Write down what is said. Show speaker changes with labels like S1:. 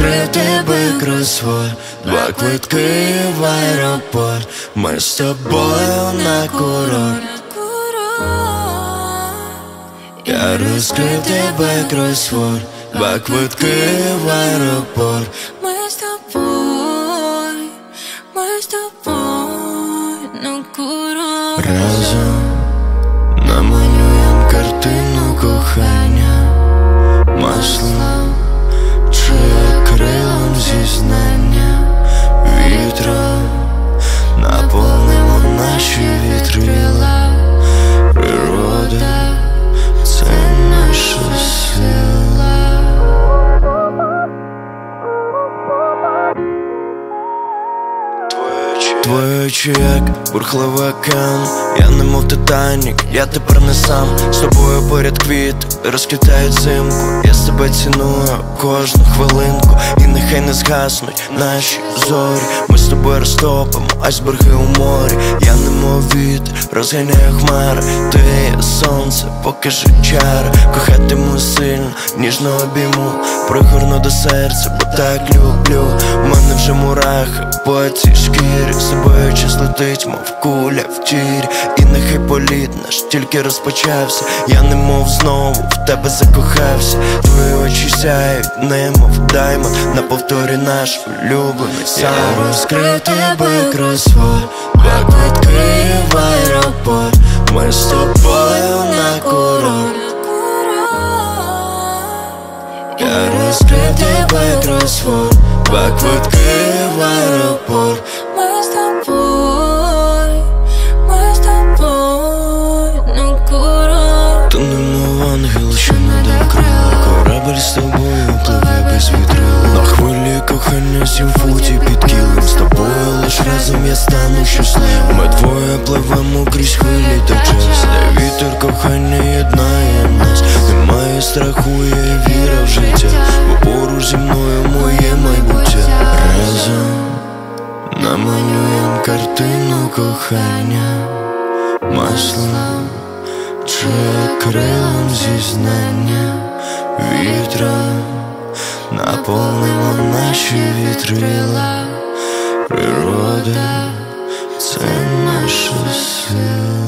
S1: розкрив тебе кросворд, 2 квитки в аеропорт, ми з тобою на курорт. Я розкрив тебе кросворд, 2 квитки в аеропорт.
S2: Ми з тобою на курорт.
S1: Разом намалюєм картину кохання маслом чи акрилом зізнання. Вітром наповнимо наші вітрила. Природа — це наша сила. Твої очі як бурхливий океан, я немов Титанік, я тепер не сам. З тобою поряд квіти розквітають взимку. Я себе ціную кожну хвилинку, і нехай не згаснуть наші зорі. Ми з тобою розтопимо айсберги у морі. Я немов вітер, розганяю хмари. Ти є сонце, покажи чари. Кохатиму сильно, ніжно обійму, пригорну до серця, бо так люблю. У мене вже мурахи по цій шкірі, собою час летить, мов куля в тірі. І нехай політ наш тільки розпочався. Я немов знову в тебе закохався. Твої очі сяють, немов даймонд, на повторі наш улюблений саунд. Я розкрив тебе кросворд, 2 квитки в аеропорт, ми з тобою на курорт. Я розкрив тебе кросворд, 2 квитки в аеропорт.
S2: Ми з тобою на курорт.
S1: Ти немов ангел, що надав крила, корабель з тобою пливе без вітрила. На хвилі кохання 7 футів під кілем. З тобою лиш разом я стану щасливим. Ми двоє пливемо крізь хвилі та час, де вітер кохання єднає нас. Немає страху, є віра в життя, бо поруч зі мною моє майбуття. Разом намалюєм картину кохання маслом чи акрилом зізнання. Вітром наповнимо наші вітрила. Природа — це наша сила.